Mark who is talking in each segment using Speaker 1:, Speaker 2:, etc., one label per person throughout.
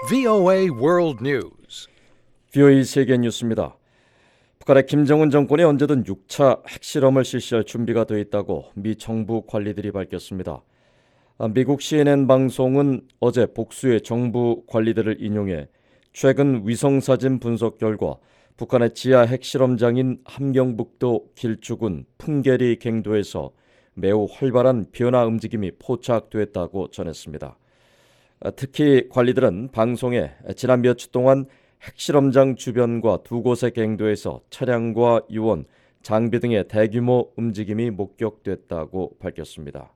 Speaker 1: VOA World News.
Speaker 2: VOA 세계 뉴스입니다. 북한의 김정은 정권이 언제든 6차 핵실험을 실시할 준비가 돼 있다고 미 정부 관리들이 밝혔습니다. 미국 CNN 방송은 어제 복수의 정부 관리들을 인용해 최근 위성사진 분석 결과 북한의 지하 핵실험장인 함경북도 길쭉군 풍계리 갱도에서 매우 활발한 변화 움직임이 포착됐다고 전했습니다. 특히 관리들은 방송에 지난 몇 주 동안 핵실험장 주변과 두 곳의 갱도에서 차량과 유원, 장비 등의 대규모 움직임이 목격됐다고 밝혔습니다.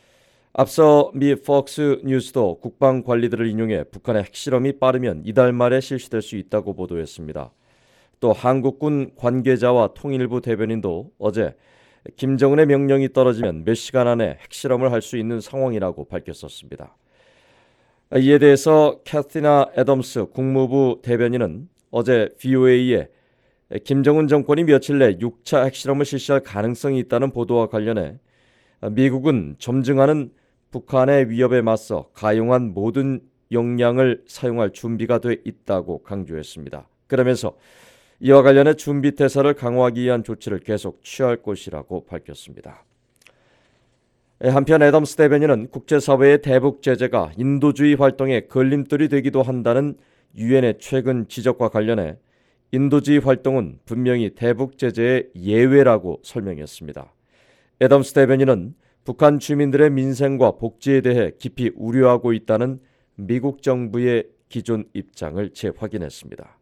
Speaker 2: 앞서 미 폭스 뉴스도 국방 관리들을 인용해 북한의 핵실험이 빠르면 이달 말에 실시될 수 있다고 보도했습니다. 또 한국군 관계자와 통일부 대변인도 어제 김정은의 명령이 떨어지면 몇 시간 안에 핵실험을 할 수 있는 상황이라고 밝혔었습니다. 이에 대해서 캐티나 애덤스 국무부 대변인은 어제 VOA에 김정은 정권이 며칠 내 6차 핵실험을 실시할 가능성이 있다는 보도와 관련해 미국은 점증하는 북한의 위협에 맞서 가용한 모든 역량을 사용할 준비가 돼 있다고 강조했습니다. 그러면서 이와 관련해 준비 태세를 강화하기 위한 조치를 계속 취할 것이라고 밝혔습니다. 한편 애덤스 대변인은 국제사회의 대북 제재가 인도주의 활동에 걸림돌이 되기도 한다는 유엔의 최근 지적과 관련해 인도주의 활동은 분명히 대북 제재의 예외라고 설명했습니다. 애덤스 대변인은 북한 주민들의 민생과 복지에 대해 깊이 우려하고 있다는 미국 정부의 기존 입장을 재확인했습니다.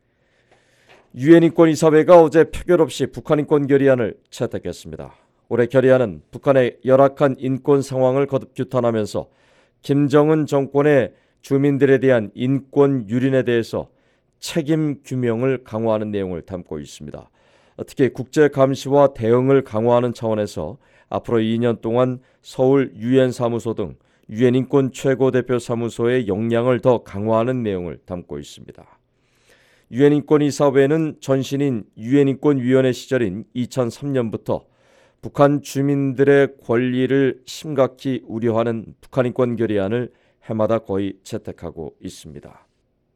Speaker 2: 유엔 인권이사회가 어제 표결 없이 북한 인권 결의안을 채택했습니다. 올해 결의안은 북한의 열악한 인권 상황을 거듭 규탄하면서 김정은 정권의 주민들에 대한 인권 유린에 대해서 책임 규명을 강화하는 내용을 담고 있습니다. 특히 국제 감시와 대응을 강화하는 차원에서 앞으로 2년 동안 서울 유엔 사무소 등 유엔 인권 최고대표 사무소의 역량을 더 강화하는 내용을 담고 있습니다. 유엔 인권이사회는 전신인 유엔 인권위원회 시절인 2003년부터 북한 주민들의 권리를 심각히 우려하는 북한 인권 결의안을 해마다 거의 채택하고 있습니다.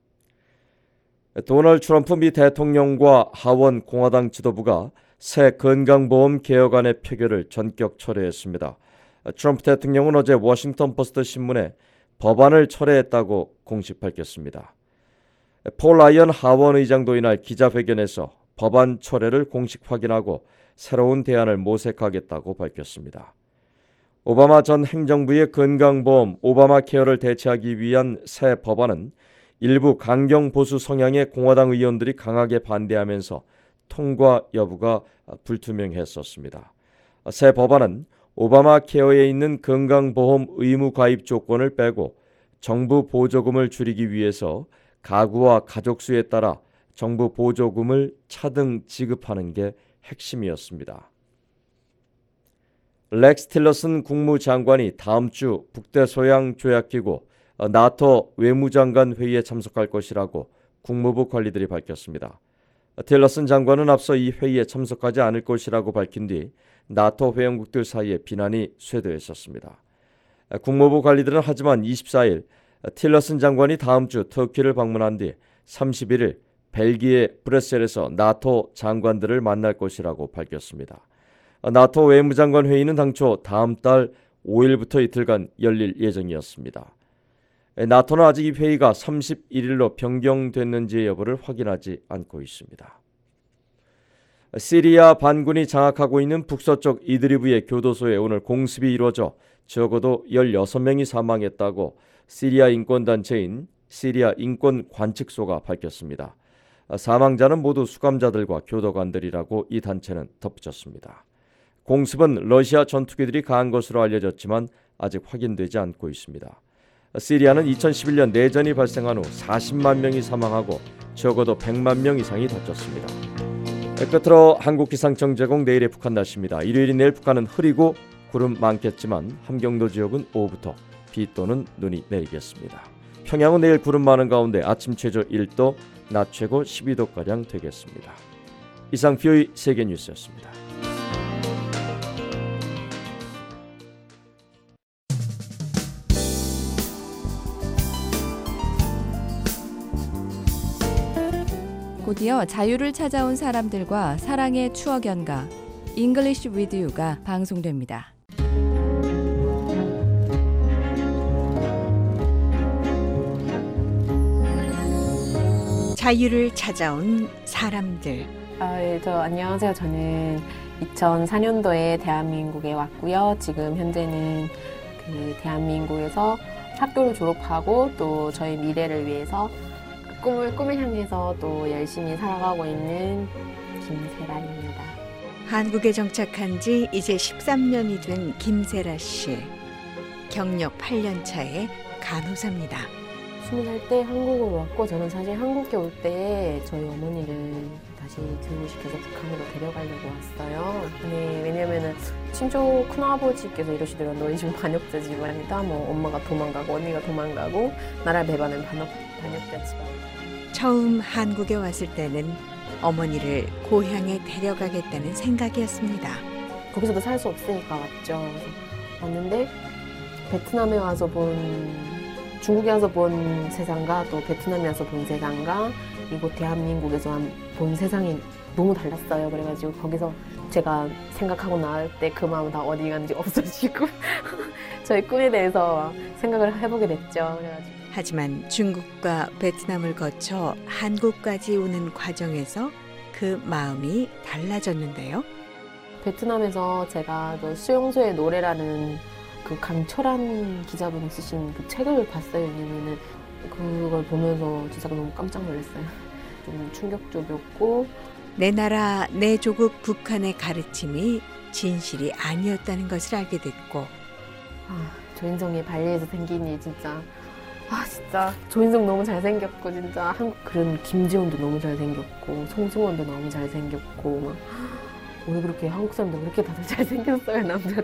Speaker 2: 도널드 트럼프 미 대통령과 하원 공화당 지도부가 새 건강보험 개혁안의 표결을 전격 철회했습니다. 트럼프 대통령은 어제 워싱턴 포스트 신문에 법안을 철회했다고 공식 밝혔습니다. 폴 라이언 하원 의장도 이날 기자회견에서 법안 철회를 공식 확인하고 새로운 대안을 모색하겠다고 밝혔습니다. 오바마 전 행정부의 건강보험 오바마 케어를 대체하기 위한 새 법안은 일부 강경 보수 성향의 공화당 의원들이 강하게 반대하면서 통과 여부가 불투명했었습니다. 새 법안은 오바마 케어에 있는 건강보험 의무 가입 조건을 빼고 정부 보조금을 줄이기 위해서 가구와 가족 수에 따라 정부 보조금을 차등 지급하는 게 핵심이었습니다. 렉스 틸러슨 국무장관이 다음 주 북대서양 조약기구 나토 외무장관 회의에 참석할 것이라고 국무부 관리들이 밝혔습니다. 틸러슨 장관은 앞서 이 회의에 참석하지 않을 것이라고 밝힌 뒤 나토 회원국들 사이에 비난이 쇄도했었습니다. 국무부 관리들은 하지만 24일 틸러슨 장관이 다음 주 터키를 방문한 뒤 31일 벨기에 브뤼셀에서 나토 장관들을 만날 것이라고 밝혔습니다. 나토 외무장관 회의는 당초 다음 달 5일부터 이틀간 열릴 예정이었습니다. 나토는 아직 이 회의가 31일로 변경됐는지의 여부를 확인하지 않고 있습니다. 시리아 반군이 장악하고 있는 북서쪽 이드리브의 교도소에 오늘 공습이 이루어져 적어도 16명이 사망했다고 시리아 인권단체인 시리아 인권관측소가 밝혔습니다. 사망자는 모두 수감자들과 교도관들이라고 이 단체는 덧붙였습니다. 공습은 러시아 전투기들이 가한 것으로 알려졌지만 아직 확인되지 않고 있습니다. 시리아는 2011년 내전이 발생한 후 40만 명이 사망하고 적어도 100만 명 이상이 다쳤습니다. 끝으로 한국기상청 제공 내일의 북한 날씨입니다. 일요일인 내일 북한은 흐리고 구름 많겠지만 함경도 지역은 오후부터 비 또는 눈이 내리겠습니다. 평양은 내일 구름 많은 가운데 아침 최저 1도, 낮 최고 12도가량 되겠습니다. 이상 VOA 세계뉴스였습니다.
Speaker 3: 곧이어 자유를 찾아온 사람들과 사랑의 추억 연가 English with You가 방송됩니다.
Speaker 4: 자유를 찾아온 사람들.
Speaker 5: 안녕하세요. 저는 2004년도에 대한민국에 왔고요. 지금 현재는 그 대한민국에서 학교를 졸업하고 또 저희 미래를 위해서 꿈을 향해서 또 열심히 살아가고 있는 김세라입니다.
Speaker 4: 한국에 정착한 지 이제 13년이 된 김세라 씨. 경력 8년 차의 간호사입니다.
Speaker 5: 20살 때 한국으로 왔고 저는 사실 한국에 올 때 저희 어머니를 다시 교육시켜서 북한으로 데려가려고 왔어요. 네, 왜냐면은 친족 큰아버지께서 이러시더라고요. 너희 지금 반역자 집안이다. 뭐 엄마가 도망가고 언니가 도망가고 나라를 배반한 반역자 집안.
Speaker 4: 처음 한국에 왔을 때는 어머니를 고향에 데려가겠다는 생각이었습니다.
Speaker 5: 거기서도 살 수 없으니까 왔죠. 그래서 왔는데 베트남에 와서 중국에 와서 본 세상과 또 베트남에 와서 본 세상과 이곳 대한민국에서 본 세상이 너무 달랐어요. 그래가지고 거기서 제가 생각하고 나올 때 그 마음은 다 어디 갔는지 없어지고 저희 꿈에 대해서 생각을 해보게 됐죠. 그래가지고.
Speaker 4: 하지만 중국과 베트남을 거쳐 한국까지 오는 과정에서 그 마음이 달라졌는데요.
Speaker 5: 베트남에서 제가 그 수용소의 노래라는 그 강철한 기자분이 쓰신 그 책을 봤어요. 왜냐면은 그걸 보면서 진짜 너무 깜짝 놀랐어요. 좀 충격적이었고.
Speaker 4: 내 나라, 내 조국 북한의 가르침이 진실이 아니었다는 것을 알게 됐고.
Speaker 5: 조인성이 발리에서 생긴 일 진짜 조인성 너무 잘생겼고 진짜 한국 그런 김지원도 너무 잘생겼고 송승헌도 너무 잘생겼고 막 왜 그렇게 한국 사람들 왜 이렇게 다들 잘생겼어요 남자들.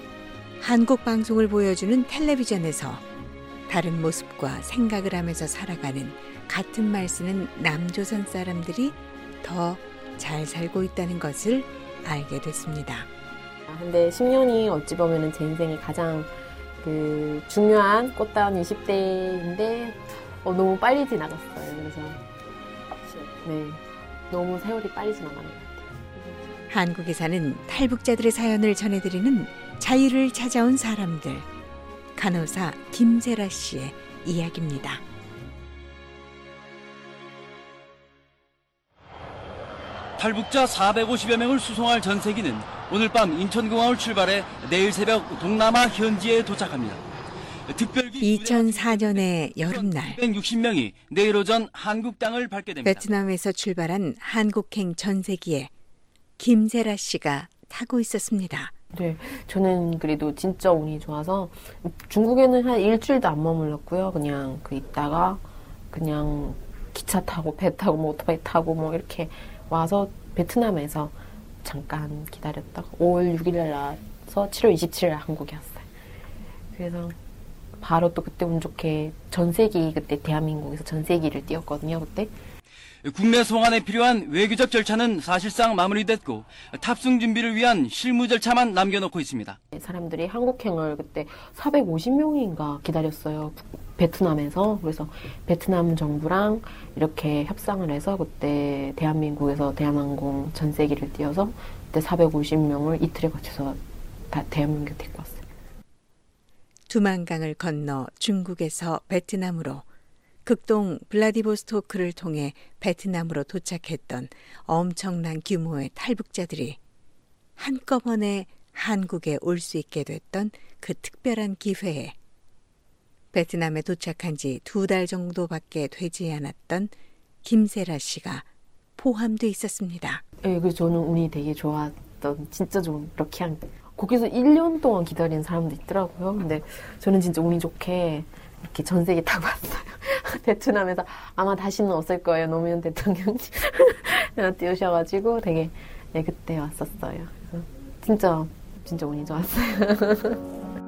Speaker 4: 한국 방송을 보여주는 텔레비전에서 다른 모습과 생각을 하면서 살아가는 같은 말 쓰는 남조선 사람들이 더 잘 살고 있다는 것을 알게 됐습니다.
Speaker 5: 근데 10년이 어찌 보면 제 인생이 가장 그 중요한 꽃다운 20대인데 너무 빨리 지나갔어요. 그래서 너무 세월이 빨리 지나가는 것 같아요.
Speaker 4: 한국에 사는 탈북자들의 사연을 전해드리는 자유를 찾아온 사람들. 간호사 김세라 씨의 이야기입니다.
Speaker 6: 탈북자 450여 명을 수송할 전세기는 오늘 밤 인천공항을 출발해 내일 새벽 동남아 현지에 도착합니다. 특별기
Speaker 4: 2004년의 여름날
Speaker 6: 260명이 내일 오전 한국 땅을 밟게 됩니다.
Speaker 4: 베트남에서 출발한 한국행 전세기에 김세라 씨가 타고 있었습니다.
Speaker 5: 네, 저는 그래도 진짜 운이 좋아서 중국에는 한 일주일도 안 머물렀고요. 그냥 있다가 그냥 기차 타고 배 타고 뭐 오토바이 타고 뭐 이렇게 와서 베트남에서 잠깐 기다렸다가 5월 6일 날 나와서 7월 27일 날 한국에 왔어요. 그래서 바로 또 그때 운 좋게 전세기 그때 대한민국에서 전세기를 띄웠거든요. 그때.
Speaker 6: 국내 송환에 필요한 외교적 절차는 사실상 마무리됐고 탑승 준비를 위한 실무 절차만 남겨놓고 있습니다.
Speaker 5: 사람들이 한국행을 그때 450명인가 기다렸어요. 베트남에서. 그래서 베트남 정부랑 이렇게 협상을 해서 그때 대한민국에서 대한항공 전세기를 띄워서 그때 450명을 이틀에 거쳐서 다 대한민국에 데리고 왔어요.
Speaker 4: 두만강을 건너 중국에서 베트남으로 극동 블라디보스토크를 통해 베트남으로 도착했던 엄청난 규모의 탈북자들이 한꺼번에 한국에 올 수 있게 됐던 그 특별한 기회에 베트남에 도착한 지 2달 정도밖에 되지 않았던 김세라 씨가 포함돼 있었습니다.
Speaker 5: 네, 그래서 저는 운이 되게 좋았던 진짜 좀 럭키한 거기서 1년 동안 기다린 사람도 있더라고요. 근데 저는 진짜 운이 좋게 이렇게 전세기 타고 왔어요. 베트남에서 아마 다시는 없을 거예요. 노무현 대통령이 띄우셔가지고 되게 그때 왔었어요. 그래서 진짜 운이 좋았어요.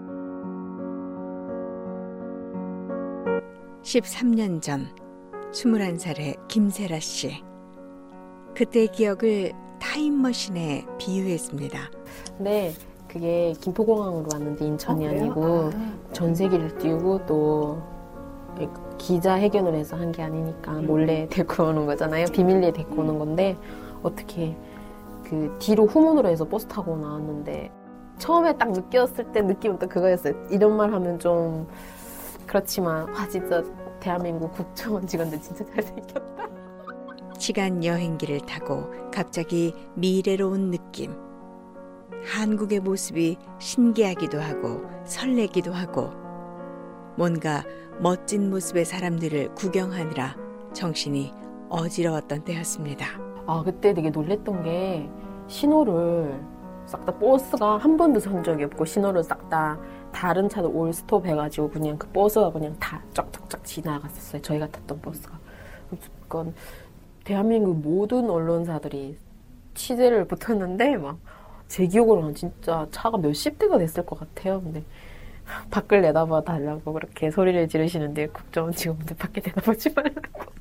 Speaker 4: 13년 전 21살의 김세라 씨. 그때의 기억을 타임머신에 비유했습니다.
Speaker 5: 네, 그게 김포공항으로 왔는데 인천이 아니고 전세기를 띄우고 또 기자회견을 해서 한 게 아니니까 몰래 데리고 오는 거잖아요. 비밀리에 데리고 오는 건데 어떻게 그 뒤로 후문으로 해서 버스 타고 나왔는데 처음에 딱 느꼈을 때 느낌은 또 그거였어요. 이런 말 하면 좀 그렇지만 와 진짜 대한민국 국정원 직원들 진짜 잘생겼다.
Speaker 4: 시간 여행기를 타고 갑자기 미래로 온 느낌. 한국의 모습이 신기하기도 하고 설레기도 하고 뭔가 멋진 모습의 사람들을 구경하느라 정신이 어지러웠던 때였습니다.
Speaker 5: 아 그때 되게 놀랬던 게 신호를 싹 다 버스가 한 번도 선 적이 없고 신호를 싹 다 다른 차도 올 스톱 해가지고 그냥 그 버스가 그냥 다 쫙쫙쫙 지나갔었어요. 저희가 탔던 버스가. 그건 대한민국 모든 언론사들이 취재를 붙었는데 막 제 기억으로는 진짜 차가 몇십 대가 됐을 것 같아요. 근데 밖을 내다봐 달라고 그렇게 소리를 지르시는데 국정원 직원들 밖에 내다보지 말라고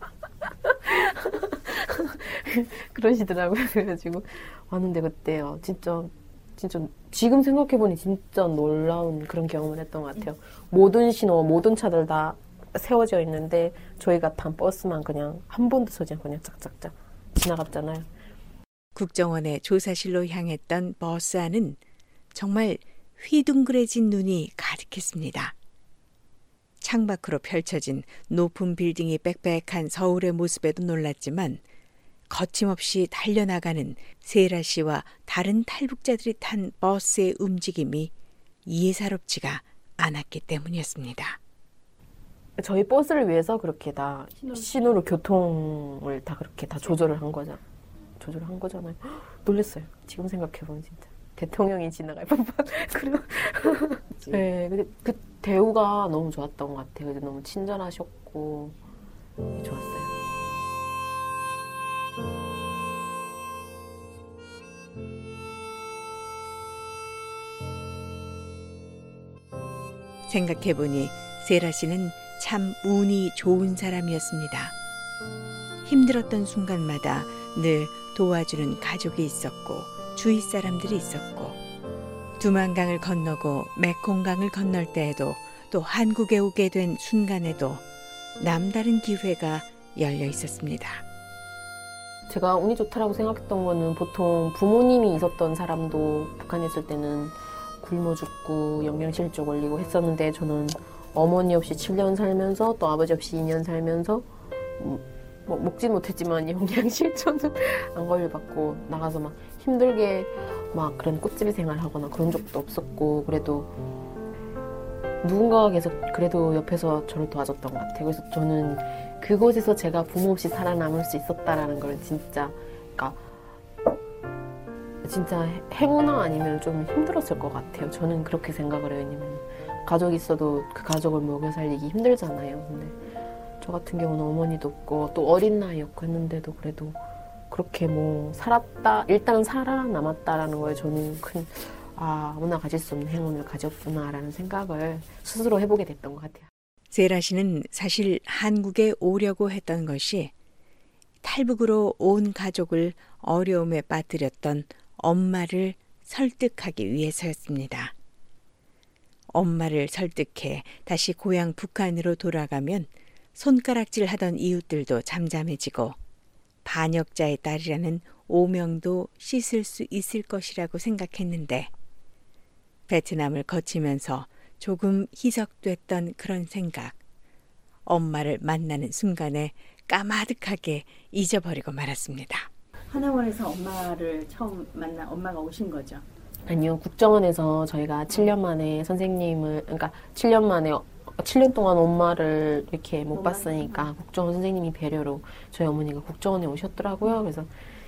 Speaker 5: 그러시더라고요. 그래가지고 왔는데 그때 진짜 지금 생각해보니 진짜 놀라운 그런 경험을 했던 것 같아요. 모든 신호, 모든 차들 다 세워져 있는데 저희가 탄 버스만 그냥 한 번도 서지 않고 그냥 짝짝짝 지나갔잖아요.
Speaker 4: 국정원의 조사실로 향했던 버스 안은 정말 휘둥그레진 눈이 가득했습니다. 창밖으로 펼쳐진 높은 빌딩이 빽빽한 서울의 모습에도 놀랐지만 거침없이 달려나가는 세라 씨와 다른 탈북자들이 탄 버스의 움직임이 예사롭지가 않았기 때문이었습니다.
Speaker 5: 저희 버스를 위해서 그렇게 다 신호로 교통을 다 그렇게 다 조절을 한 거잖아요. 놀랬어요. 지금 생각해보면 진짜. 대통령이 지나갈 뻔뻔. 그리고 네, 근데 그 대우가 너무 좋았던 것 같아요. 그래서 너무 친절하셨고 좋았어요.
Speaker 4: 생각해보니 세라 씨는 참 운이 좋은 사람이었습니다. 힘들었던 순간마다 늘 도와주는 가족이 있었고 주위 사람들이 있었고 두만강을 건너고 메콩강을 건널 때에도 또 한국에 오게 된 순간에도 남다른 기회가 열려 있었습니다.
Speaker 5: 제가 운이 좋다라고 생각했던 거는 보통 부모님이 있었던 사람도 북한에 있을 때는 굶어 죽고 영양실조 걸리고 했었는데 저는 어머니 없이 7년 살면서 또 아버지 없이 2년 살면서 먹지 못했지만 영양실조는 안 걸려받고 나가서 막 힘들게 막 그런 꽃집 생활하거나 그런 적도 없었고 그래도 누군가가 계속 그래도 옆에서 저를 도와줬던 것 같아요. 그래서 저는 그곳에서 제가 부모 없이 살아남을 수 있었다라는 걸 진짜 행운아 아니면 좀 힘들었을 것 같아요. 저는 그렇게 생각을 해요. 왜냐면 가족이 있어도 그 가족을 먹여 살리기 힘들잖아요. 근데 저 같은 경우는 어머니도 없고 또 어린 나이였고 했는데도 그래도 그렇게 뭐 살았다, 일단 살아남았다라는 거에 저는 아무나 가질 수 없는 행운을 가졌구나라는 생각을 스스로 해보게 됐던 것 같아요.
Speaker 4: 세라 씨는 사실 한국에 오려고 했던 것이 탈북으로 온 가족을 어려움에 빠뜨렸던 엄마를 설득하기 위해서였습니다. 엄마를 설득해 다시 고향 북한으로 돌아가면 손가락질 하던 이웃들도 잠잠해지고 반역자의 딸이라는 오명도 씻을 수 있을 것이라고 생각했는데 베트남을 거치면서 조금 희석됐던 그런 생각, 엄마를 만나는 순간에 까마득하게 잊어버리고 말았습니다.
Speaker 7: 하나원에서 엄마를 처음 만나 엄마가 오신 거죠?
Speaker 5: 아니요. 국정원에서 저희가 7년 만에 선생님을, 그러니까 7년 만에 7년 동안 엄마를 이렇게 못 봤으니까 국정원 선생님이 배려로 저희 어머니가 국정원에 오셨더라고요. 그래서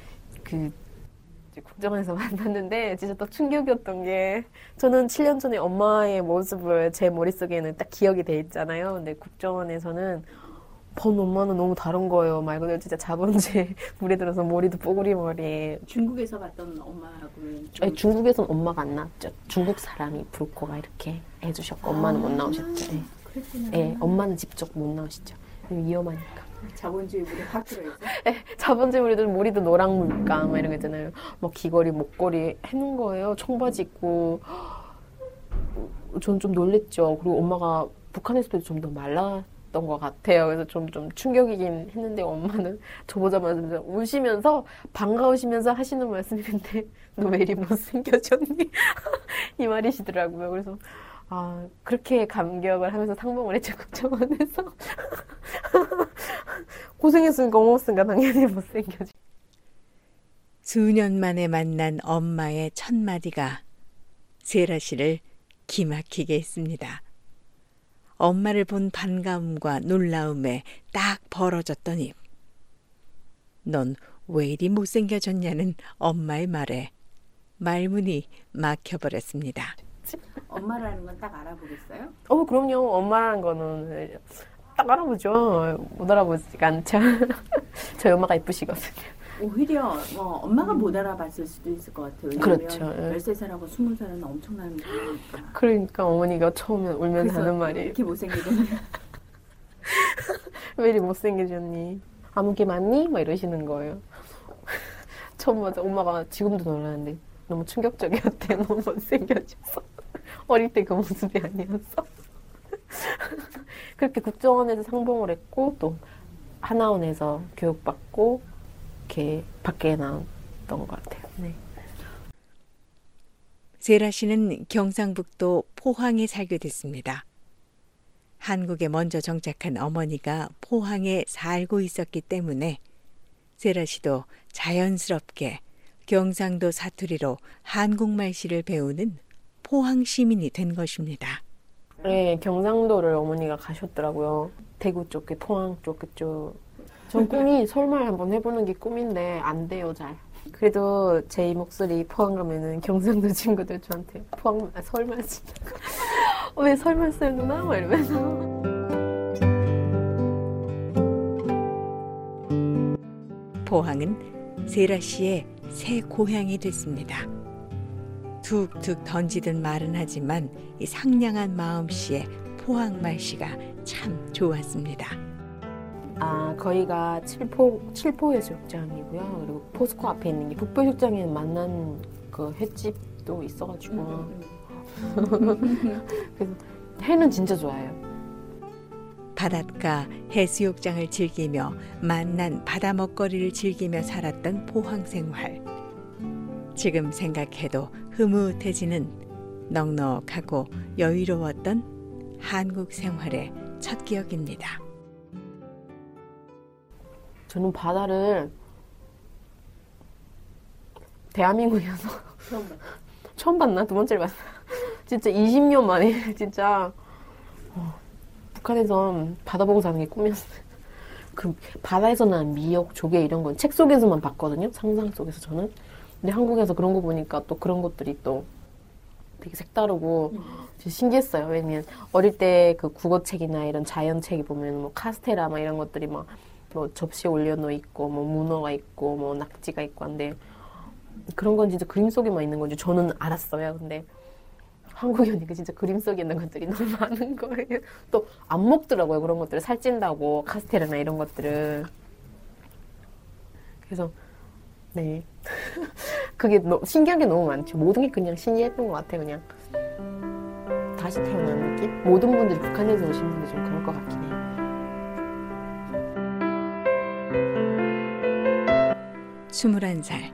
Speaker 5: 국정원에서 만났는데 진짜 또 충격이었던 게 저는 7년 전에 엄마의 모습을 제 머릿속에는 딱 기억이 돼 있잖아요. 근데 국정원에서는 본 엄마는 너무 다른 거예요. 말 그대로 진짜 자본주의 물에 들어서 머리도 뽀글이 머리.
Speaker 7: 중국에서 봤던 엄마하고는
Speaker 5: 아니, 중국에서는 엄마가 안 나왔죠. 중국 사람이 브로커가 이렇게 해주셨고 엄마는 못 나오셨죠. 네.
Speaker 7: 그랬구나.
Speaker 5: 네, 엄마는 직접 못 나오시죠. 위험하니까.
Speaker 7: 자본주의 물에 확 들어있어?
Speaker 5: 네, 자본주의 물에도 머리도 노랑 물감 막 이런 거 있잖아요. 막 귀걸이, 목걸이 해놓은 거예요. 청바지 입고. 저는 좀 놀랬죠. 그리고 엄마가 북한에서도 좀 더 것 같아요. 그래서 좀 충격이긴 했는데 엄마는 저보자마자 우시면서 반가우시면서 하시는 말씀이 근데 너 왜 이리 못생겨졌니? 이 말이시더라고요. 그래서 그렇게 감격을 하면서 상봉을 했죠. 국정원에서. 고생했으니까 고맙으니까 당연히 못생겨지.
Speaker 4: 수년 만에 만난 엄마의 첫 마디가 세라 씨를 기막히게 했습니다. 엄마를 본 반가움과 놀라움에 딱 벌어졌던 입. 넌 왜 이리 못생겨졌냐는 엄마의 말에 말문이 막혀버렸습니다.
Speaker 7: 엄마라는 건 딱 알아보겠어요?
Speaker 5: 그럼요. 엄마라는 거는 딱 알아보죠. 못 알아보지가 않죠. 저희 엄마가 이쁘시거든요.
Speaker 7: 오히려 엄마가 못 알아봤을 수도 있을 것 같아요. 왜냐면
Speaker 5: 그렇죠.
Speaker 7: 13살하고 20살은 엄청난 차이니까.
Speaker 5: 그러니까 어머니가 처음에 울면서 하는 말이
Speaker 7: 이렇게 못생기잖아요.
Speaker 5: 왜 이리 못생겨졌니? 아무개 맞니? 막 이러시는 거예요. 처음 맞아 엄마가 지금도 놀라는데 너무 충격적이었대. 너무 못생겨져서. 어릴 때 그 모습이 아니었어. 그렇게 국정원에서 상봉을 했고 또 하나원에서 교육받고 이렇게 밖에 나왔던 것 같아요. 네.
Speaker 4: 세라 씨는 경상북도 포항에 살게 됐습니다. 한국에 먼저 정착한 어머니가 포항에 살고 있었기 때문에 세라 씨도 자연스럽게 경상도 사투리로 한국말씨를 배우는 포항 시민이 된 것입니다.
Speaker 5: 네, 경상도를 어머니가 가셨더라고요. 대구 쪽에 포항 쪽 그쪽. 전 꿈이 설말 한번 해보는 게 꿈인데 안 돼요, 잘. 그래도 제 목소리 포항 가면은 경상도 친구들 저한테 설말 쓴다고. 왜 설말 쓰는 누나? 막 이러면서.
Speaker 4: 포항은 세라 씨의 새 고향이 됐습니다. 툭툭 던지던 말은 하지만 이 상냥한 마음씨의 포항 말씨가 참 좋았습니다.
Speaker 5: 거기가 칠포해수욕장이고요. 그리고 포스코 앞에 있는 게 북부해수욕장에 만난 그 횟집도 있어가지고. 그래서 해는 진짜 좋아요.
Speaker 4: 바닷가 해수욕장을 즐기며 만난 바다 먹거리를 즐기며 살았던 포항 생활. 지금 생각해도 흐뭇해지는 넉넉하고 여유로웠던 한국 생활의 첫 기억입니다.
Speaker 5: 저는 바다를 대한민국이어서 처음 봤나? 두 번째를 봤어요. 진짜 20년 만에 진짜 북한에서 바다 보고 사는 게 꿈이었어요. 그 바다에서 난 미역, 조개 이런 건 책 속에서만 봤거든요. 상상 속에서 저는. 근데 한국에서 그런 거 보니까 또 그런 것들이 또 되게 색다르고 신기했어요. 왜냐면 어릴 때 그 국어책이나 이런 자연책이 보면 뭐 카스테라 막 이런 것들이 막 뭐 접시에 올려놓여 있고 뭐 문어가 있고 뭐 낙지가 있고 한데 그런 건 진짜 그림 속에만 있는 건지 저는 알았어요. 근데 한국에 오니까 진짜 그림 속에 있는 것들이 너무 많은 거예요. 또 안 먹더라고요. 그런 것들을 살찐다고 카스테라나 이런 것들을. 그래서 네. 그게 신기한 게 너무 많죠. 모든 게 그냥 신기했던 것 같아요. 그냥 다시 태어난 느낌? 모든 분들이 북한에서 오신 분들이 좀 그럴 것 같긴 해요.
Speaker 4: 21살.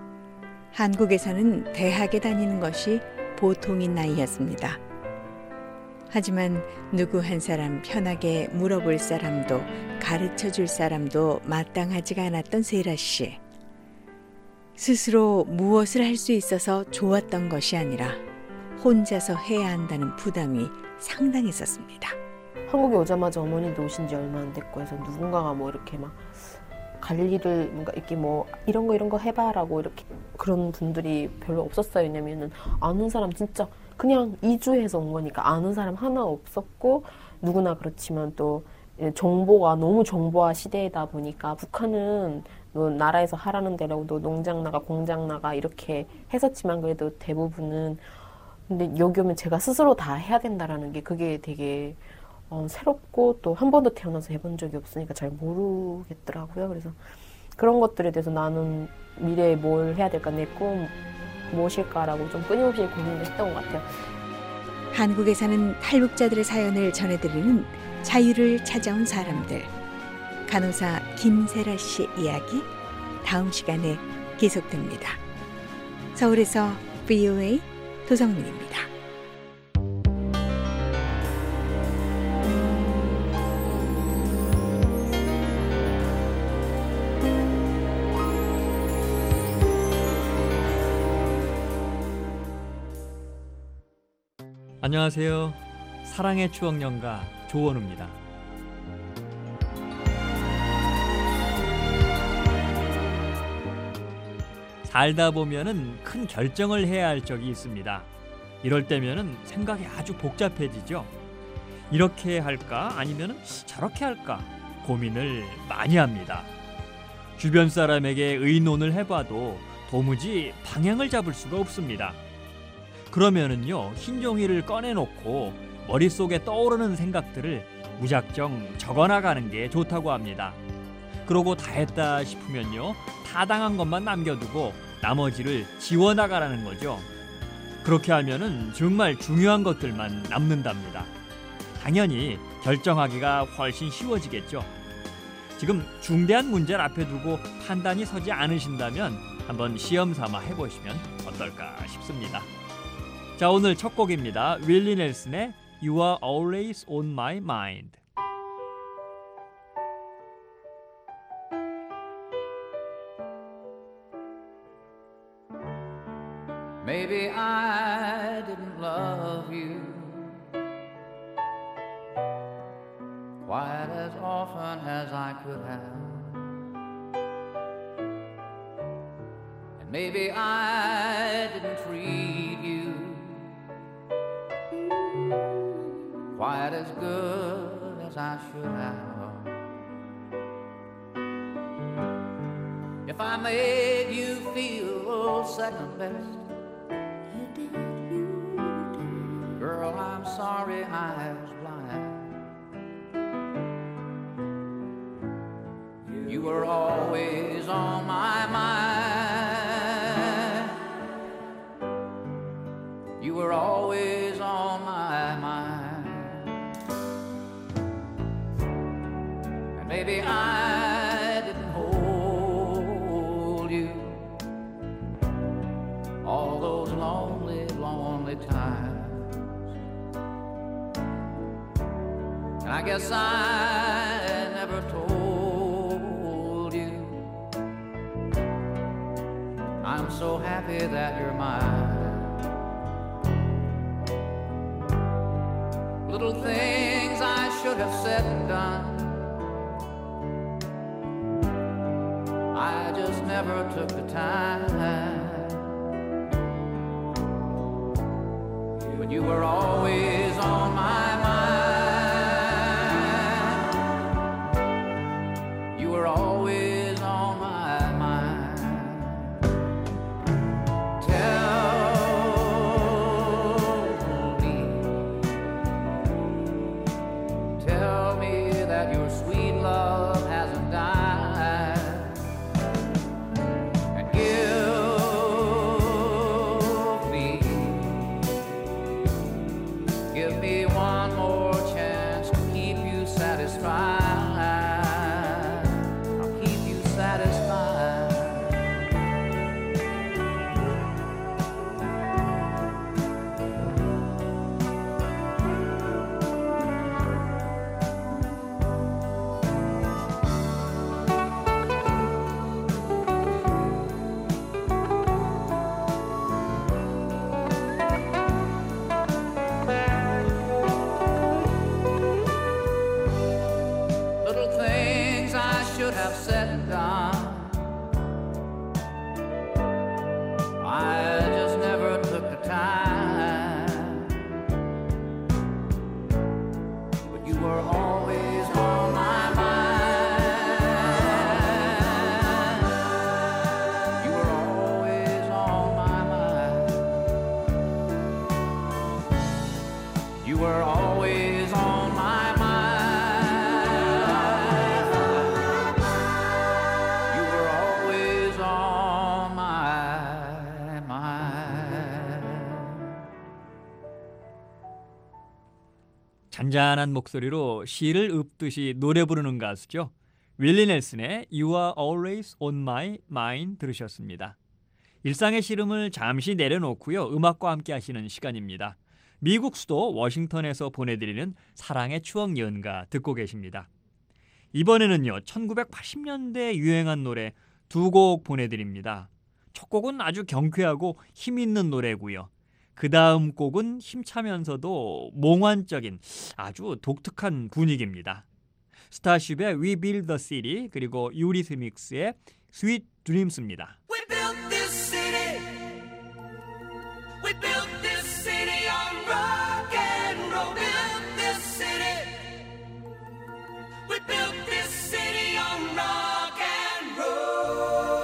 Speaker 4: 한국에서는 대학에 다니는 것이 보통인 나이였습니다. 하지만 누구 한 사람 편하게 물어볼 사람도 가르쳐 줄 사람도 마땅하지가 않았던 세라 씨. 스스로 무엇을 할 수 있어서 좋았던 것이 아니라 혼자서 해야 한다는 부담이 상당했었습니다.
Speaker 5: 한국에 오자마자 어머니도 오신 지 얼마 안 됐고 해서 누군가가 뭐 이렇게 막 관리를 뭔가 이렇게 뭐 이런 거 해봐라고 이렇게 그런 분들이 별로 없었어요. 왜냐면은 아는 사람 진짜 그냥 이주해서 온 거니까 아는 사람 하나 없었고 누구나 그렇지만 또 정보가 너무 정보화 시대이다 보니까 북한은 너 나라에서 하라는 대로 너 농장 나가 공장 나가 이렇게 했었지만 그래도 대부분은 근데 여기 오면 제가 스스로 다 해야 된다라는 게 그게 되게 새롭고 또 한 번도 태어나서 해본 적이 없으니까 잘 모르겠더라고요. 그래서 그런 것들에 대해서 나는 미래에 뭘 해야 될까 내 꿈 무엇일까라고 좀 끊임없이 고민을 했던 것 같아요.
Speaker 4: 한국에 사는 탈북자들의 사연을 전해드리는 자유를 찾아온 사람들. 간호사 김세라 씨 이야기 다음 시간에 계속됩니다. 서울에서 VOA 도성민입니다.
Speaker 8: 안녕하세요. 사랑의 추억 연가 조원우입니다. 살다 보면은 큰 결정을 해야 할 적이 있습니다. 이럴 때면은 생각이 아주 복잡해지죠. 이렇게 할까 아니면은 저렇게 할까 고민을 많이 합니다. 주변 사람에게 의논을 해봐도 도무지 방향을 잡을 수가 없습니다. 그러면은요, 흰 종이를 꺼내놓고 머릿속에 떠오르는 생각들을 무작정 적어나가는 게 좋다고 합니다. 그러고 다 했다 싶으면요, 타당한 것만 남겨두고 나머지를 지워나가라는 거죠. 그렇게 하면은 정말 중요한 것들만 남는답니다. 당연히 결정하기가 훨씬 쉬워지겠죠. 지금 중대한 문제를 앞에 두고 판단이 서지 않으신다면 한번 시험 삼아 해보시면 어떨까 싶습니다. 자, 오늘 첫 곡입니다. 윌리 넬슨의 You Are Always On My Mind.
Speaker 9: Maybe I didn't love you quite as often as I could have, and maybe I didn't treat you quite as good as I should have. If I made you feel second best, girl, I'm sorry I was blind. You were always on my mind. You were always on my mind. And maybe I didn't hold you all those lonely, lonely times. And I guess I never told you I'm so happy that you're mine. Little things I should have said and done, I just never took the time. But you were always on my mind. Always on my mind. Tell me that your sweet love hasn't died, and give me one more chance to keep you satisfied. Have said and done, I just never took the time. But you were always on my mind. You were always on my mind. You were always on my mind.
Speaker 8: 잔잔한 목소리로 시를 읊듯이 노래 부르는 가수죠. 윌리 넬슨의 You Are Always On My Mind 들으셨습니다. 일상의 시름을 잠시 내려놓고요. 음악과 함께 하시는 시간입니다. 미국 수도 워싱턴에서 보내드리는 사랑의 추억 연가 듣고 계십니다. 이번에는요. 1980년대에 유행한 노래 두 곡 보내드립니다. 첫 곡은 아주 경쾌하고 힘있는 노래고요. 그 다음 곡은 힘차면서도 몽환적인 아주 독특한 분위기입니다. 스타쉽의 We Build the City 그리고 유리스믹스의 Sweet Dreams입니다.
Speaker 10: We built this city. We built this city on rock and roll. Built this city. We built this city on rock and roll.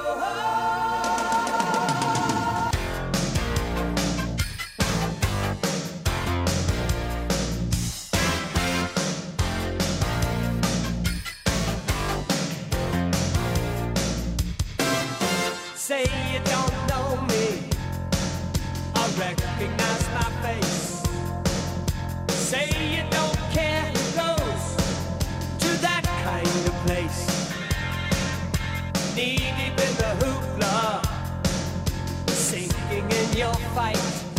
Speaker 10: Say you don't know me, I recognize my face. Say you don't care who goes to that kind of place. Knee deep in the hoopla, sinking in your fight.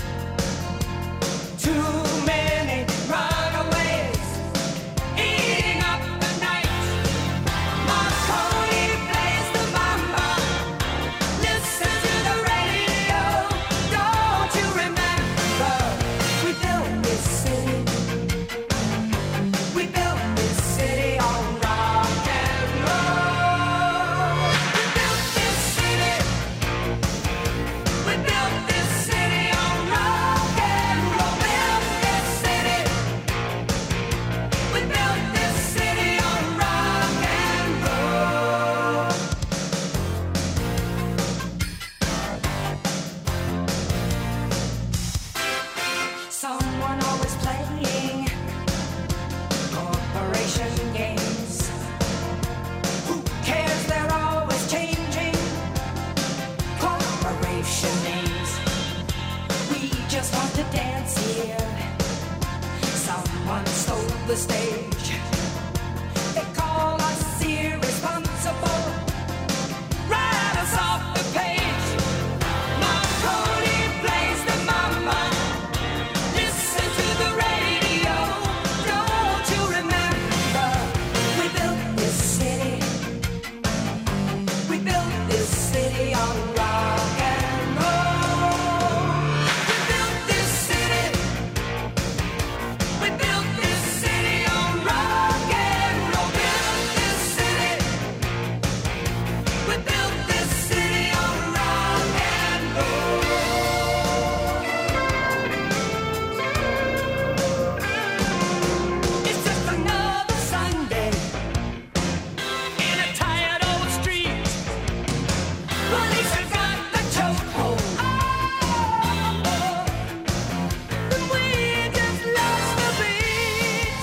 Speaker 10: Too many runaways, eating up the night. Marconi plays the mama. Listen to the radio. Don't you remember? We built this city. We built this city on rock and roll. We built this city. We built this city on rock and roll. Built this city. We built this city on rock and roll. Someone always playing corporation games. Who cares? They're always changing corporation names. We just want to dance here. Someone stole the stage. They call us irresponsible. Write us off the page. Marconi plays the mama. Listen to the radio. Don't you remember? We built this city. We built this city on rock and roll. We built this city. We built this city on rock and roll. Built this city. We built this city on rock and roll. It's just another Sunday in a tired old street. Police have got the chokehold. And we just lost the beat.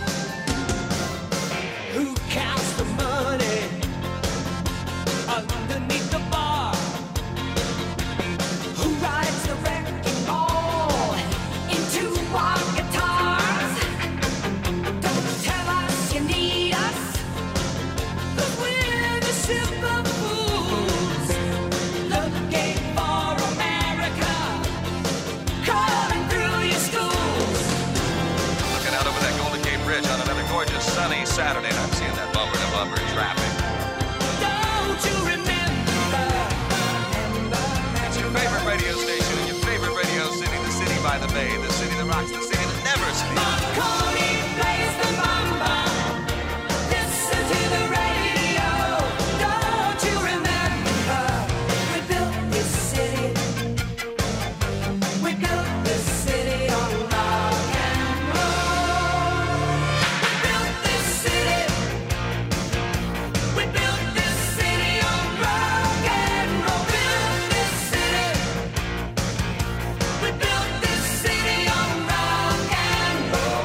Speaker 10: Who counts the money underneath the bar? Who rides the wrecking ball into our guitars? Don't tell us you need us, 'cause we're the simple fools looking for America, calling through your schools.
Speaker 11: Looking out over that Golden Gate Bridge on another gorgeous sunny Saturday, and I'm seeing that bumper to bumper traffic.
Speaker 10: Don't you remember?
Speaker 11: It's your favorite radio station in your favorite radio city, the city by the bay, the city that rocks, the city that never sleeps.
Speaker 10: Marconi plays the mama. Listen to the radio. Don't you remember? We built this city. We built this city on rock and roll. We built this city. We built this city on rock and roll. Built this city. We built this city on rock and roll.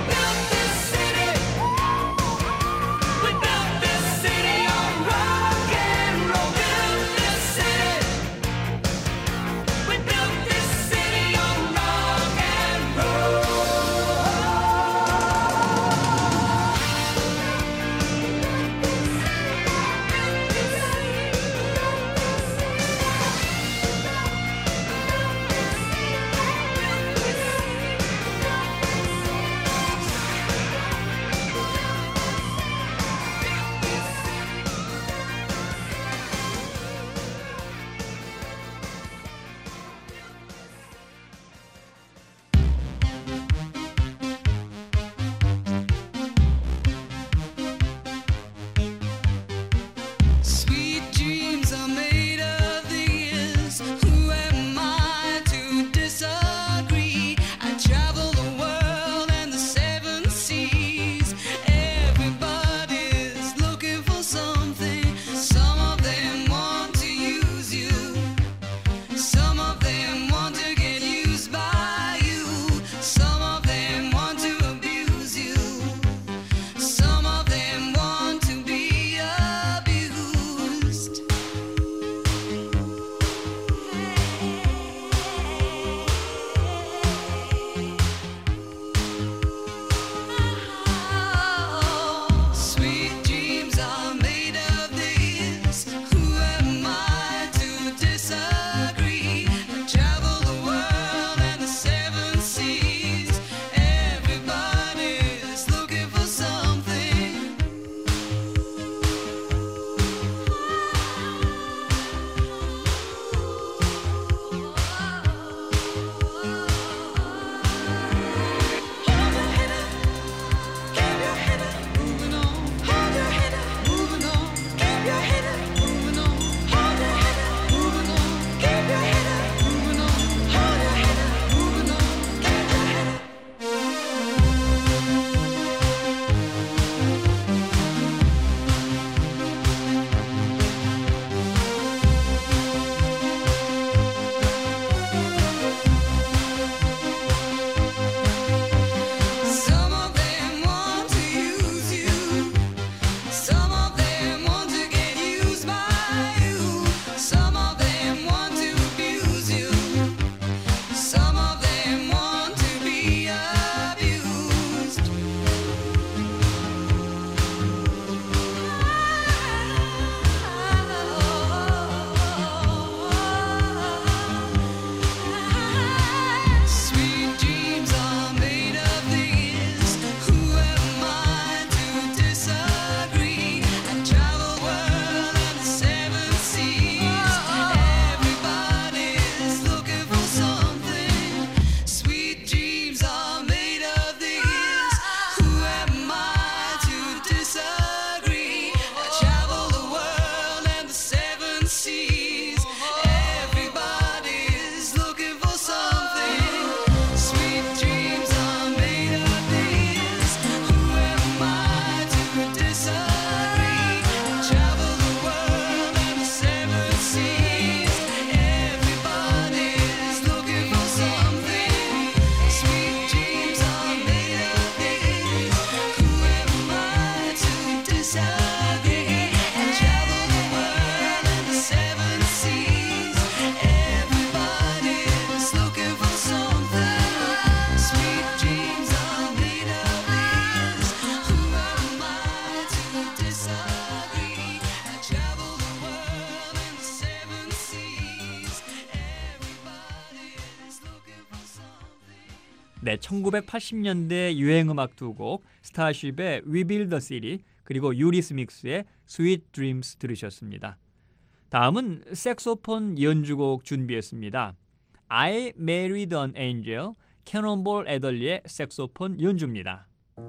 Speaker 8: 네, 1980년대 유행음악 두 곡 스타쉽의 We Build the City 그리고 유리스믹스의 Sweet Dreams 들으셨습니다. 다음은 색소폰 연주곡 준비했습니다. I Married an Angel, 캐논볼 애덜리의 색소폰 연주입니다.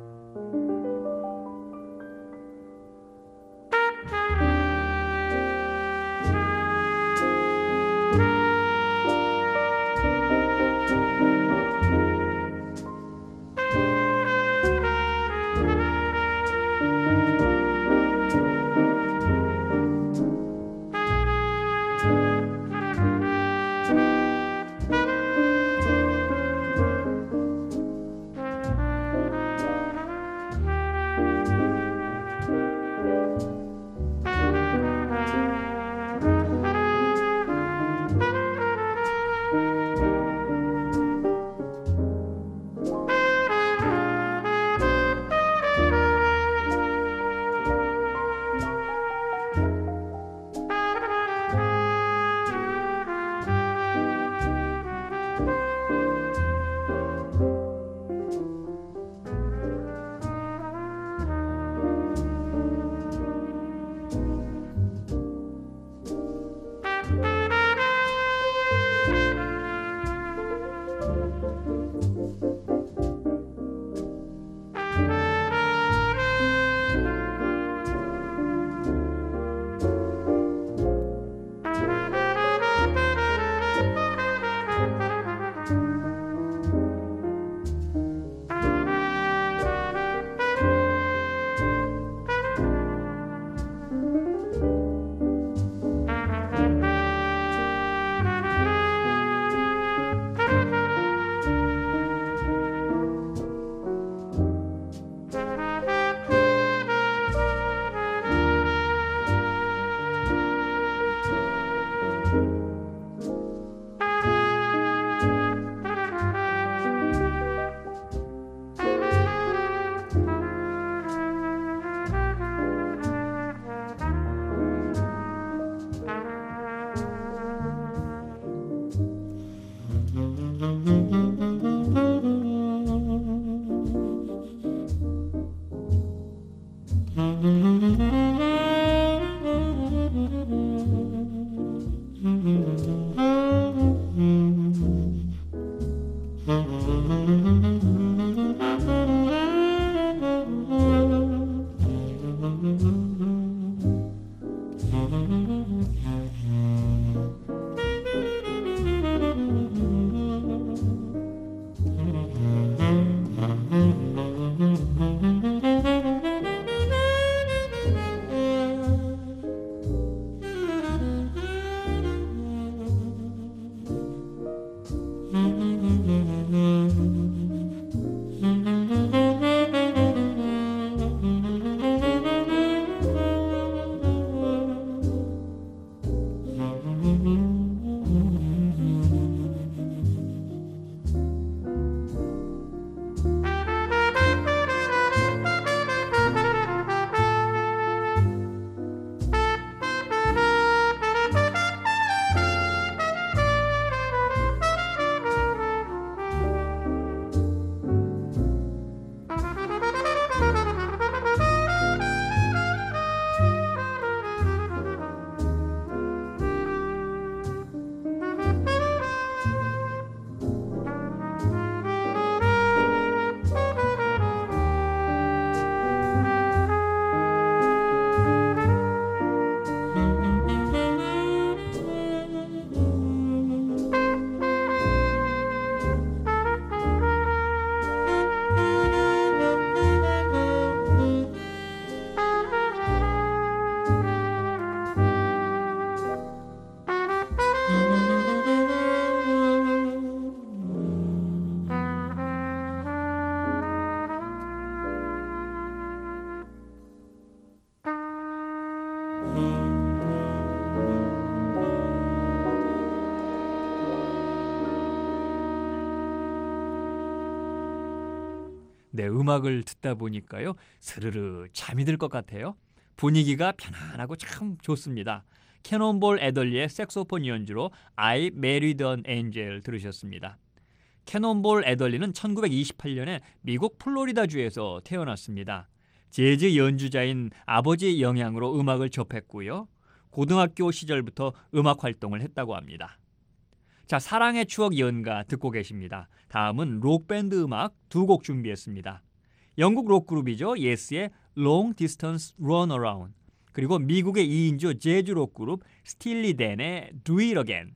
Speaker 8: 네, 음악을 듣다 보니까요. 스르르 잠이 들 것 같아요. 분위기가 편안하고 참 좋습니다. 캐논볼 애덜리의 색소폰 연주로 I Married an Angel 들으셨습니다. 캐논볼 애덜리는 1928년에 미국 플로리다주에서 태어났습니다. 재즈 연주자인 아버지의 영향으로 음악을 접했고요. 고등학교 시절부터 음악 활동을 했다고 합니다. 자, 사랑의 추억 연가 듣고 계십니다. 다음은 록밴드 음악 두 곡 준비했습니다. 영국 록그룹이죠. 예스의 Long Distance Run Around, 그리고 미국의 2인조 재즈 록그룹 스틸리 댄의 Do It Again.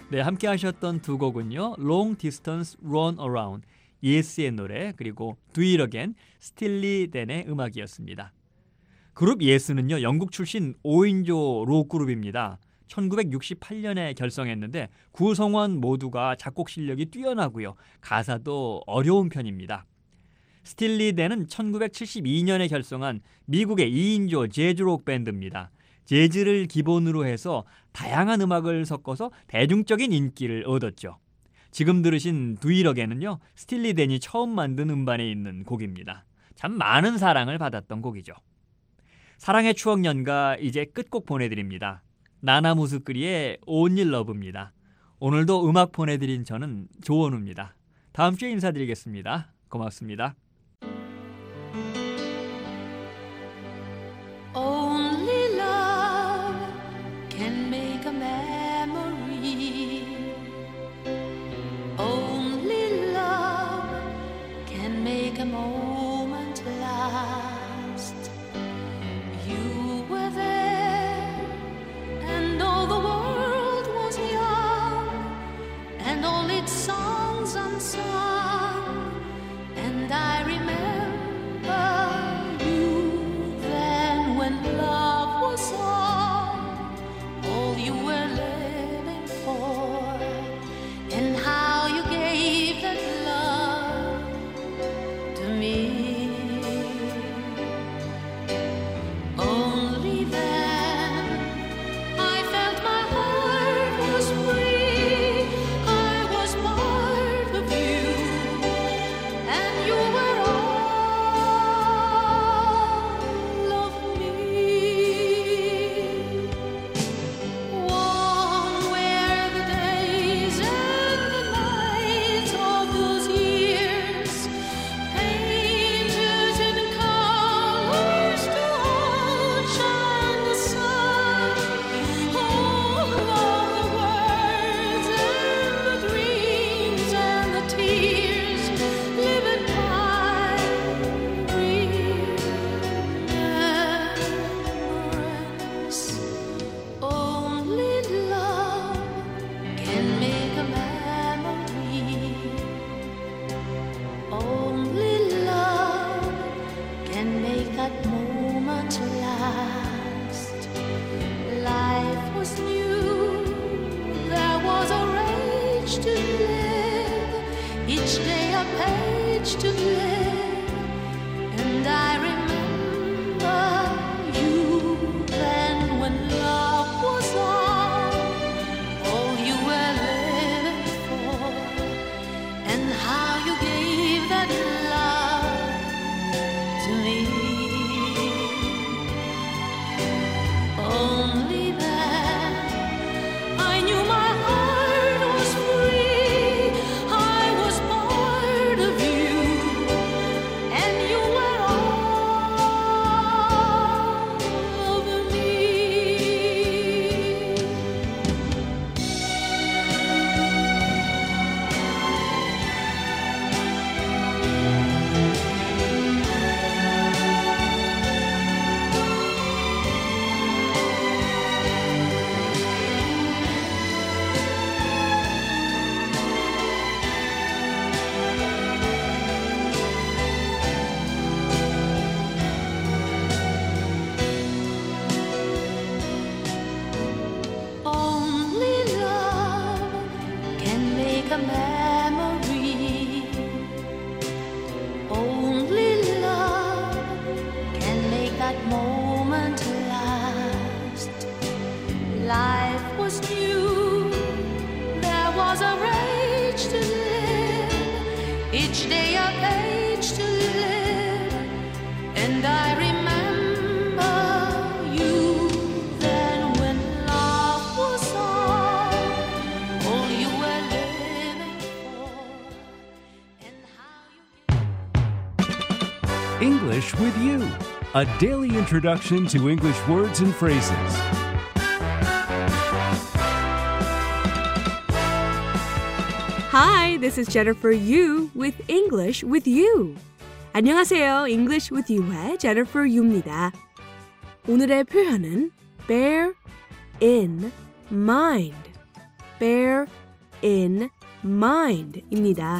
Speaker 8: 네, 함께 하셨던 두 곡은요. Long Distance Run Around, 예스의 노래, 그리고 Do It Again, 스틸리 댄의 음악이었습니다. 그룹 예스는요, 영국 출신 5인조 록 그룹입니다. 1968년에 결성했는데 구성원 모두가 작곡 실력이 뛰어나고요. 가사도 어려운 편입니다. 스틸리 댄은 1972년에 결성한 미국의 2인조 재즈록 밴드입니다. 재즈를 기본으로 해서 다양한 음악을 섞어서 대중적인 인기를 얻었죠. 지금 들으신 Do It Again은요, 스틸리 댄이 처음 만든 음반에 있는 곡입니다. 참 많은 사랑을 받았던 곡이죠. 사랑의 추억 연가 이제 끝곡 보내드립니다. 나나무스크리의 Only Love입니다. 오늘도 음악 보내드린 저는 조원우입니다. 다음 주에 인사드리겠습니다. 고맙습니다.
Speaker 10: Only love can make a memory. Only love can make a moment last. You were there, and all the world was young, and all its songs unsung, and I remember you then when love was all you were living for, and how you gave that love to me. Only then I felt my heart was free. I was part of you, and you were all of me. Warm were the days and the nights of those years, painted in colors to outshine the sun. All of the words and the dreams and the tears live in my remembrance. Only love can make a memory. Only love can make that moment last. Life was new, there was a rage to live, each day a page to live, and I remember you then when love was all you were living for, and how you gave that love to me. Only then I knew my heart was free. I was part of you, and you were all of me. Only love can make a memory. Only love can make that moment last. Life was new, there was a rage to live, each day a page to live, and I remember you then when love was all you were living for, and how you
Speaker 12: English with You, a daily introduction to English words and phrases.
Speaker 13: Hi, this is Jennifer Yu with English with You. 안녕하세요. English with You의 Jennifer Yu입니다. 오늘의 표현은 bear in mind. bear in mind입니다.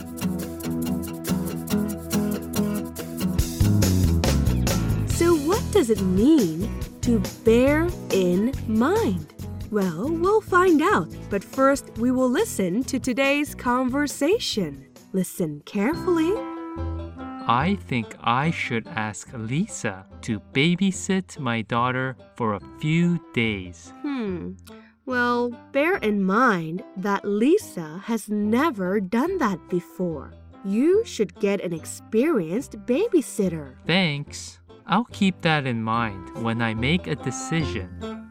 Speaker 13: So what does it mean to bear in mind? Well, we'll find out, but first we will listen to today's conversation. Listen carefully.
Speaker 14: I think I should ask Lisa to babysit my daughter for a few days.
Speaker 13: Well, bear in mind that Lisa has never done that before. You should get an experienced babysitter.
Speaker 14: Thanks. I'll keep that in mind when I make a decision.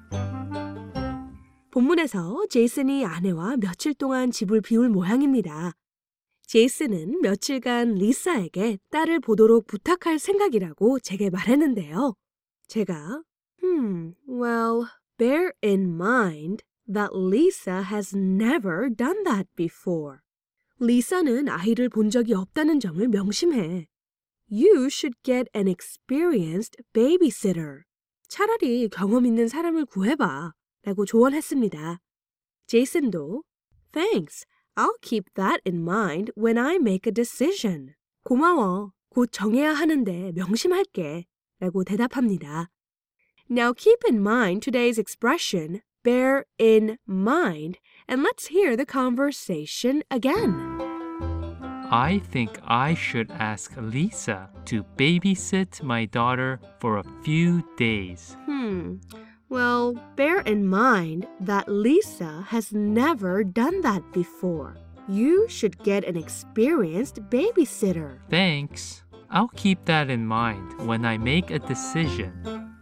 Speaker 13: 본문에서 제이슨이 아내와 며칠 동안 집을 비울 모양입니다. 제이슨은 며칠간 리사에게 딸을 보도록 부탁할 생각이라고 제게 말했는데요. 제가 well, bear in mind that Lisa has never done that before. 리사는 아이를 본 적이 없다는 점을 명심해. You should get an experienced babysitter. 차라리 경험 있는 사람을 구해봐 라고 조언했습니다. 제이슨도 Thanks. I'll keep that in mind when I make a decision. 고마워. 곧 정해야 하는데 명심할게. 라고 대답합니다. Now keep in mind today's expression, bear in mind, and let's hear the conversation again.
Speaker 14: I think I should ask Lisa to babysit my daughter for a few days.
Speaker 13: Well, bear in mind that Lisa has never done that before. You should get an experienced babysitter.
Speaker 14: Thanks. I'll keep that in mind when I make a decision.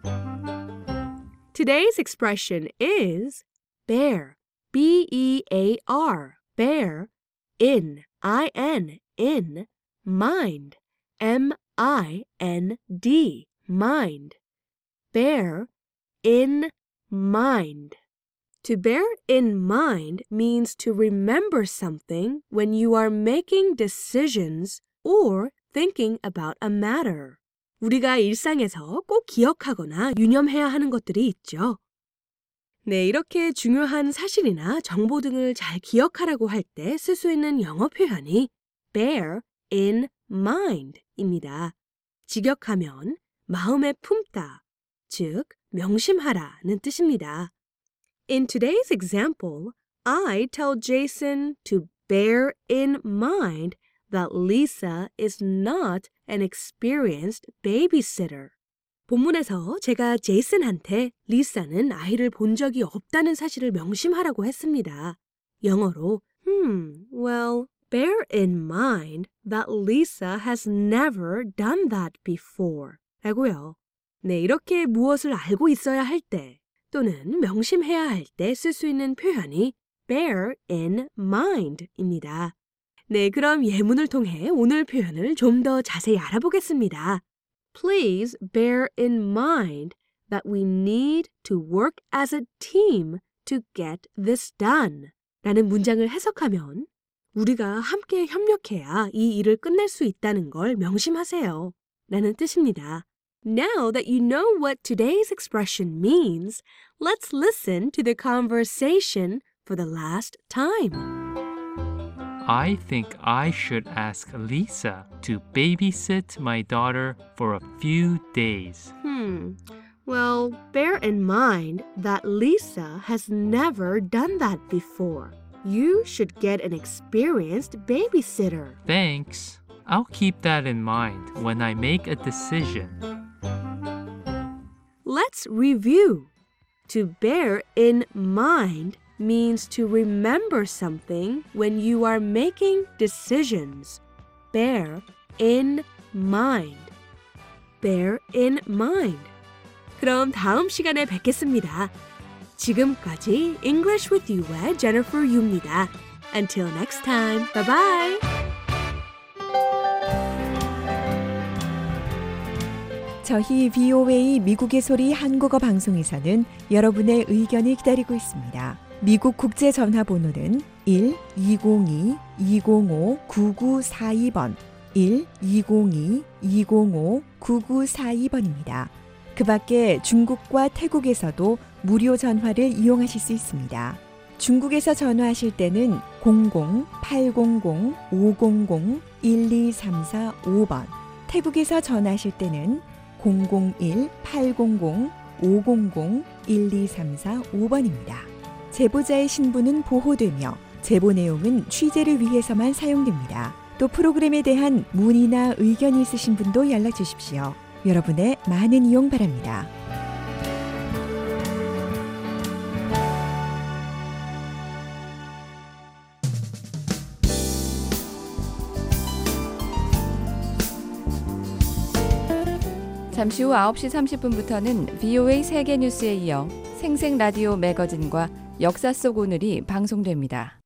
Speaker 13: Today's expression is bear, B-E-A-R, bear, in, I-N, in, mind, M-I-N-D, mind. Bear in mind. To bear in mind means to remember something when you are making decisions or thinking about a matter. 우리가 일상에서 꼭 기억하거나 유념해야 하는 것들이 있죠. 네, 이렇게 중요한 사실이나 정보 등을 잘 기억하라고 할 때 쓸 수 있는 영어 표현이 bear in mind입니다. 직역하면 마음에 품다, 즉 명심하라는 뜻입니다. In today's example, I tell Jason to bear in mind that Lisa is not an experienced babysitter. 본문에서 제가 제이슨한테 리사는 아이를 본 적이 없다는 사실을 명심하라고 했습니다. 영어로 well, bear in mind that Lisa has never done that before 라고요. 네, 이렇게 무엇을 알고 있어야 할 때 또는 명심해야 할 때 쓸 수 있는 표현이 bear in mind입니다. 네, 그럼 예문을 통해 오늘 표현을 좀 더 자세히 알아보겠습니다. Please bear in mind that we need to work as a team to get this done 라는 문장을 해석하면 우리가 함께 협력해야 이 일을 끝낼 수 있다는 걸 명심하세요 라는 뜻입니다. Now that you know what today's expression means, let's listen to the conversation for the last time.
Speaker 14: I think I should ask Lisa to babysit my daughter for a few days.
Speaker 13: Well, bear in mind that Lisa has never done that before. You should get an experienced babysitter.
Speaker 14: Thanks. I'll keep that in mind when I make a decision.
Speaker 13: Let's review. To bear in mind means to remember something when you are making decisions. Bear in mind. Bear in mind. 그럼 다음 시간에 뵙겠습니다. 지금까지 English with You의 Jennifer Yu입니다. Until next time, bye bye.
Speaker 3: 저희 VOA 미국의 소리 한국어 방송에서는 여러분의 의견을 기다리고 있습니다. 미국 국제 전화번호는 1-202-205-9942번, 1-202-205-9942번입니다. 그 밖에 중국과 태국에서도 무료 전화를 이용하실 수 있습니다. 중국에서 전화하실 때는 00-800-500-1234-5번, 태국에서 전화하실 때는 001-800-500-1234-5번입니다. 제보자의 신분은 보호되며 제보 내용은 취재를 위해서만 사용됩니다. 또 프로그램에 대한 문의나 의견이 있으신 분도 연락 주십시오. 여러분의 많은 이용 바랍니다.
Speaker 15: 잠시 후 9시 30분부터는 VOA 세계뉴스에 이어 생생라디오 매거진과 역사 속 오늘이 방송됩니다.